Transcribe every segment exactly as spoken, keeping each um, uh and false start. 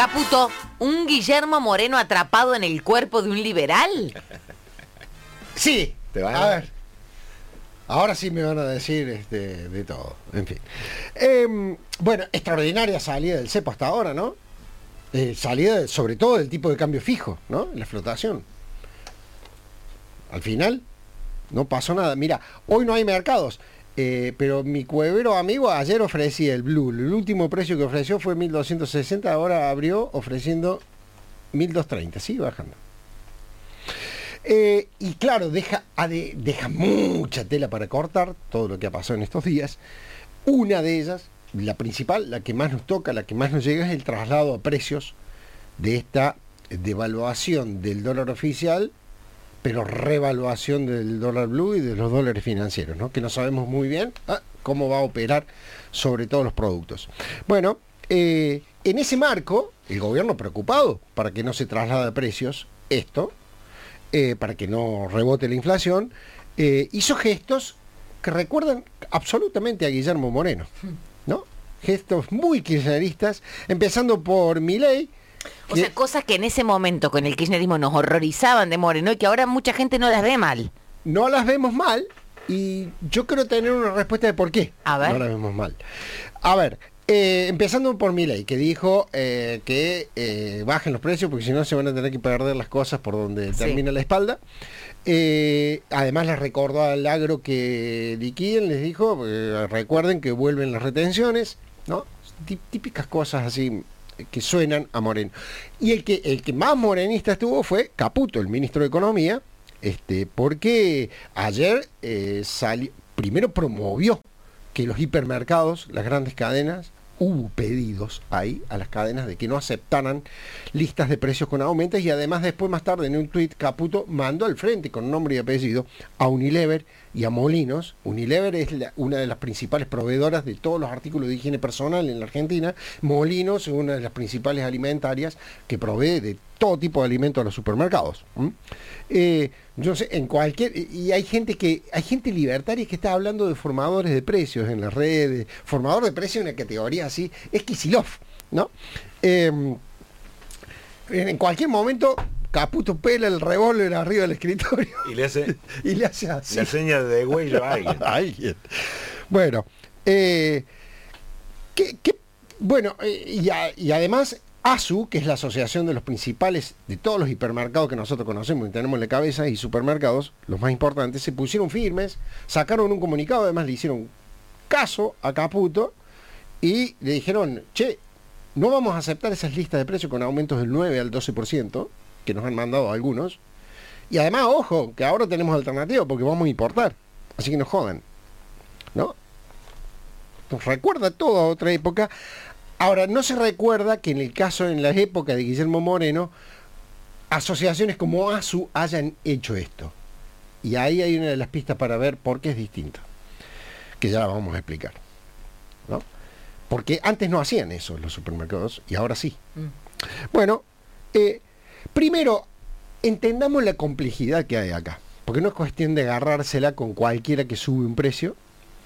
Caputo, ¿un Guillermo Moreno atrapado en el cuerpo de un liberal? Sí, ¿Te van a a- ver. Ahora sí me van a decir este, de todo, en fin. Eh, bueno, extraordinaria salida del cepo hasta ahora, ¿no? Eh, salida sobre todo del tipo de cambio fijo, ¿no? La flotación. Al final, no pasó nada. Mira, hoy no hay mercados, eh, pero mi cuevero amigo ayer ofrecía el Blue. El último precio que ofreció fue mil doscientos sesenta, ahora abrió ofreciendo mil doscientos treinta, sigue bajando. Eh, y claro, deja, ha de- deja mucha tela para cortar todo lo que ha pasado en estos días. Una de ellas, la principal, la que más nos toca, la que más nos llega, es el traslado a precios de esta devaluación del dólar oficial, pero revaluación del dólar blue y de los dólares financieros, ¿no? Que no sabemos muy bien ah, cómo va a operar sobre todos los productos. Bueno, eh, en ese marco, el gobierno preocupado para que no se traslade a precios esto, eh, para que no rebote la inflación, eh, hizo gestos que recuerdan absolutamente a Guillermo Moreno, ¿no? Gestos muy kirchneristas, empezando por Milei. O sea, cosas que en ese momento con el kirchnerismo nos horrorizaban de Moreno y que ahora mucha gente no las ve mal. No las vemos mal y yo quiero tener una respuesta de por qué A ver. no las vemos mal. A ver, eh, empezando por Milei, que dijo eh, que eh, bajen los precios porque si no se van a tener que perder las cosas por donde Sí. termina la espalda. Eh, además les recordó al agro que liquiden, les dijo, eh, recuerden que vuelven las retenciones, ¿no? Tí- Típicas cosas así que suenan a Moreno. Y el que, el que más morenista estuvo fue Caputo, el ministro de Economía, este, porque ayer eh, salió, primero promovió que los hipermercados, las grandes cadenas, hubo pedidos ahí a las cadenas de que no aceptaran listas de precios con aumentos, y además después más tarde en un tuit Caputo mandó al frente con nombre y apellido a Unilever y a Molinos. Unilever es la- una de las principales proveedoras de todos los artículos de higiene personal en la Argentina. Molinos es una de las principales alimentarias que provee de todo tipo de alimentos a los supermercados. ¿m? Eh, yo no sé, en cualquier, y hay gente que, hay gente libertaria que está hablando de formadores de precios en las redes. Formador de precios en una categoría así, es Kicillof, ¿no? Eh, en cualquier momento Caputo pela el revólver arriba del escritorio Y le hace y le hace así. la seña de huello a alguien. A alguien. Bueno, eh, ¿qué- qué? bueno eh, y, a- y además ASU, que es la asociación de los principales, de todos los hipermercados que nosotros conocemos y tenemos en la cabeza, y supermercados, los más importantes, se pusieron firmes, sacaron un comunicado, además le hicieron caso a Caputo y le dijeron, che, no vamos a aceptar esas listas de precios con aumentos del nueve al doce por ciento, que nos han mandado algunos, y además, ojo, que ahora tenemos alternativa porque vamos a importar, así que no jodan, ¿no? Nos recuerda todo a otra época. Ahora, no se recuerda que en el caso, en la época de Guillermo Moreno, asociaciones como ASU hayan hecho esto. Y ahí hay una de las pistas para ver por qué es distinto, que ya la vamos a explicar, ¿no? Porque antes no hacían eso los supermercados y ahora sí. Mm. Bueno, eh, primero, entendamos la complejidad que hay acá, porque no es cuestión de agarrársela con cualquiera que sube un precio,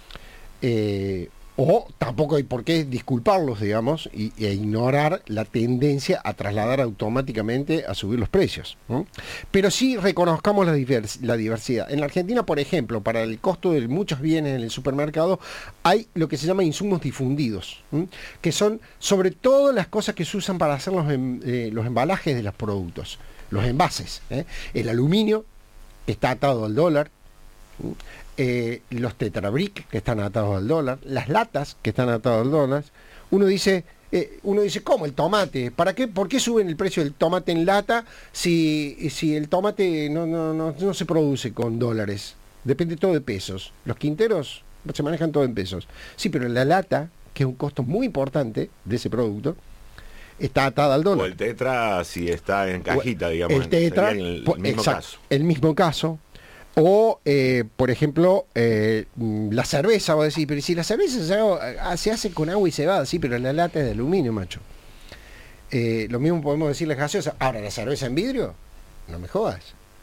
eh, o tampoco hay por qué disculparlos, digamos, y, e ignorar la tendencia a trasladar automáticamente a subir los precios, ¿no? Pero sí reconozcamos la, divers- la diversidad. En la Argentina, por ejemplo, para el costo de muchos bienes en el supermercado, hay lo que se llama insumos difundidos, ¿m? Que son sobre todo las cosas que se usan para hacer los, em- eh, los embalajes de los productos, los envases, ¿eh? El aluminio, que está atado al dólar, ¿m? Eh, los tetrabric que están atados al dólar, las latas que están atadas al dólar. Uno dice, eh, uno dice, ¿cómo el tomate? ¿Para qué? ¿Por qué suben el precio del tomate en lata si, si el tomate no, no, no, no se produce con dólares? Depende todo de pesos. Los quinteros se manejan todo en pesos. Sí, pero la lata, que es un costo muy importante de ese producto, está atada al O dólar. el tetra si está en cajita, digamos. El tetra, sería el, po- el mismo exacto, caso. el mismo caso. O, eh, por ejemplo, eh, mm, la cerveza, vos decís, pero si la cerveza se, haga- se hace con agua y cebada, sí, pero la lata es de aluminio, macho. Eh, lo mismo podemos decir la gaseosa. Ahora, la cerveza en vidrio, no me jodas.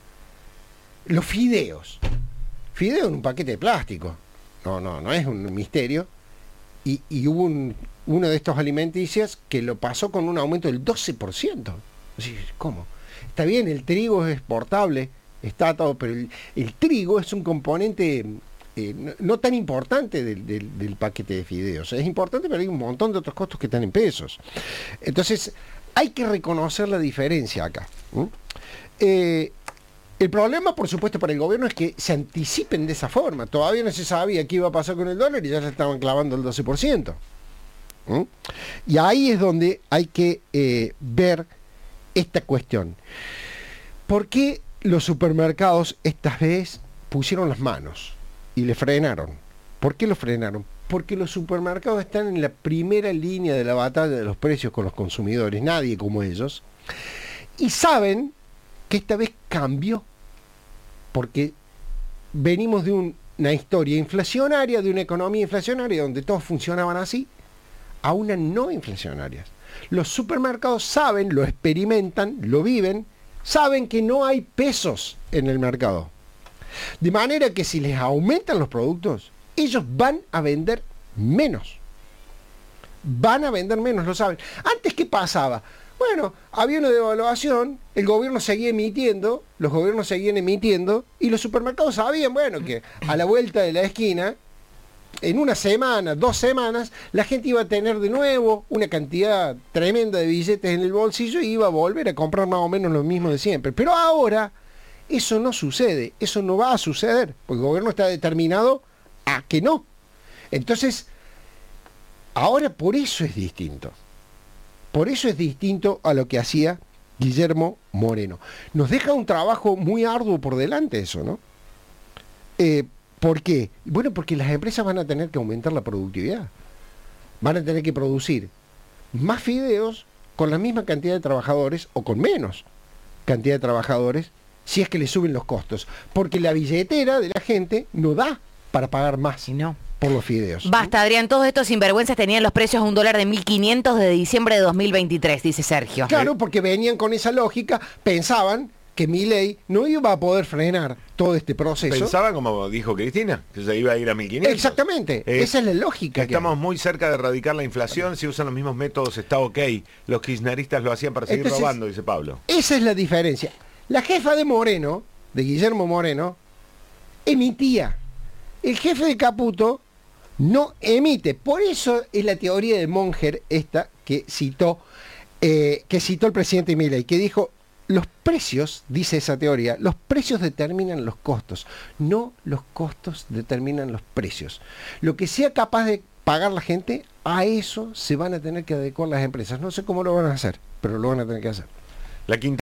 Los fideos. Fideos en un paquete de plástico. No, no, no es un misterio. y, y hubo un, uno de estos alimenticios que lo pasó con un aumento del doce por ciento. Así, ¿cómo? Está bien, el trigo es exportable, está todo, pero el, el trigo es un componente eh, no, no tan importante del, del, del paquete de fideos. Es importante, pero hay un montón de otros costos que están en pesos. Entonces, hay que reconocer la diferencia acá. ¿Mm? Eh, el problema, por supuesto, para el gobierno es que se anticipen de esa forma. Todavía no se sabía qué iba a pasar con el dólar y ya se estaban clavando el doce por ciento. ¿Mm? Y ahí es donde hay que eh, ver esta cuestión. ¿Por qué los supermercados esta vez pusieron las manos y le frenaron? ¿Por qué lo frenaron? Porque los supermercados están en la primera línea de la batalla de los precios con los consumidores, nadie como ellos, y saben que esta vez cambió, porque venimos de un, una historia inflacionaria, de una economía inflacionaria donde todos funcionaban así, a una no inflacionaria. Los supermercados saben, lo experimentan, lo viven, saben que no hay pesos en el mercado. De manera que si les aumentan los productos, ellos van a vender menos. Van a vender menos, lo saben. Antes, ¿qué pasaba? Bueno, había una devaluación, el gobierno seguía emitiendo, los gobiernos seguían emitiendo, y los supermercados sabían, bueno, que a la vuelta de la esquina, en una semana, dos semanas, la gente iba a tener de nuevo una cantidad tremenda de billetes en el bolsillo y iba a volver a comprar más o menos lo mismo de siempre. Pero ahora eso no sucede, eso no va a suceder, porque el gobierno está determinado a que no. Entonces, ahora por eso es distinto. Por eso es distinto a lo que hacía Guillermo Moreno. Nos deja un trabajo muy arduo por delante eso, ¿no? Eh, ¿Por qué? Bueno, porque las empresas van a tener que aumentar la productividad. Van a tener que producir más fideos con la misma cantidad de trabajadores o con menos cantidad de trabajadores si es que le suben los costos. Porque la billetera de la gente no da para pagar más. Si no. Por los fideos. Basta, Adrián, todos estos sinvergüenzas tenían los precios a un dólar de mil quinientos de diciembre de dos mil veintitrés, dice Sergio. Claro, porque venían con esa lógica, pensaban que Milei no iba a poder frenar todo este proceso. Pensaba, como dijo Cristina, que se iba a ir a mil quinientos. Exactamente, Eh, esa es la lógica. Estamos que... muy cerca de erradicar la inflación, si usan los mismos métodos está ok. Los kirchneristas lo hacían para seguir Entonces, robando, dice Pablo. Esa es la diferencia. La jefa de Moreno, de Guillermo Moreno, emitía. El jefe de Caputo no emite. Por eso es la teoría de Monger esta que citó, eh, que citó el presidente Milei, que dijo, los precios, dice esa teoría, los precios determinan los costos, no los costos determinan los precios. Lo que sea capaz de pagar la gente, a eso se van a tener que adecuar las empresas. No sé cómo lo van a hacer, pero lo van a tener que hacer. La quinta